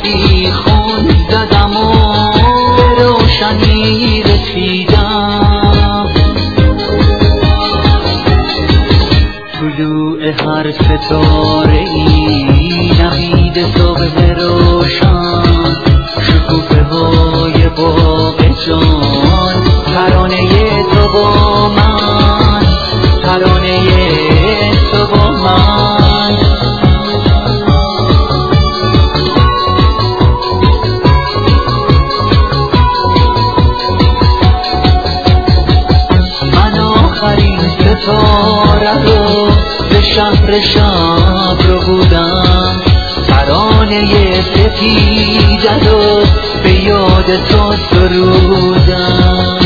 بی خون زدم و به روشنی رسیدم. طلوع هر ستاره ای نوید صبح روشن، شکوفه های باغ جان، ترانه تو با من، ترانه تو با من. من آخرین ستاره رو به شهر شب رو بودم، ترانه سپیده رو به یاد تو سرودم.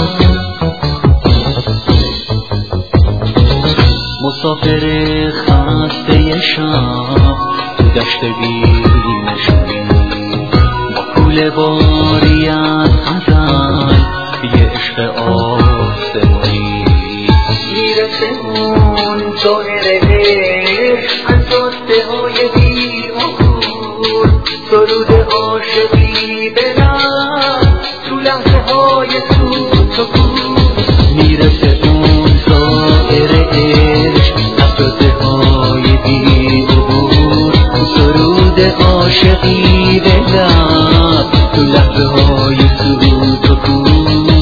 مسافر خسته شب تو دشت بی نشونی، با کوله باری از غزل یه عشق آسمونی. میرسه اون ظاهر عشق از دسته های بی‌مقور، سرود عاشقی به لب تو لحظه های سکوت. میرسه اون ظاهر عشق از دسته های بی‌عبور، سرود عاشقی به لب تو لحظه های سکوت.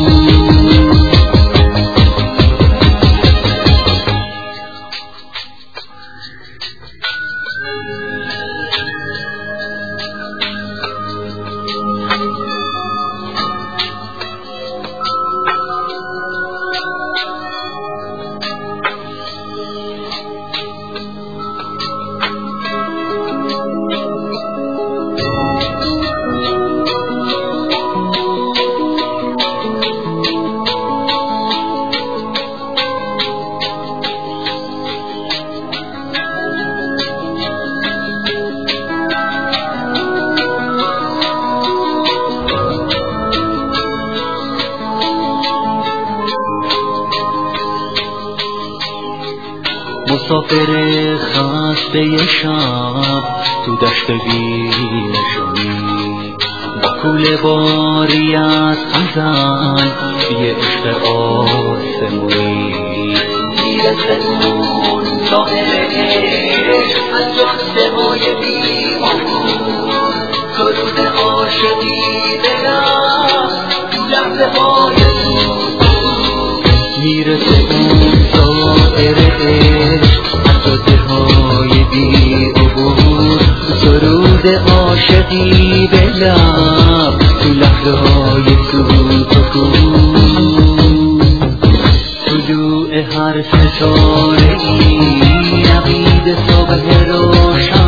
مسافر خسته شب تو دشت بی نشونی، با کوله باری از غزل یه عشق آسمونی. میرسه اون ظاهر عشق از جسته های بی‌مقور، سرود عاشقی به لب تو لحظه های سکوت. میرسه اون ظاهر عشق از دلهای بی‌عبور، سرود عاشقی به لب تو لحظه های سکوت. طلوع هر ستاره ای نوید صبح روشن،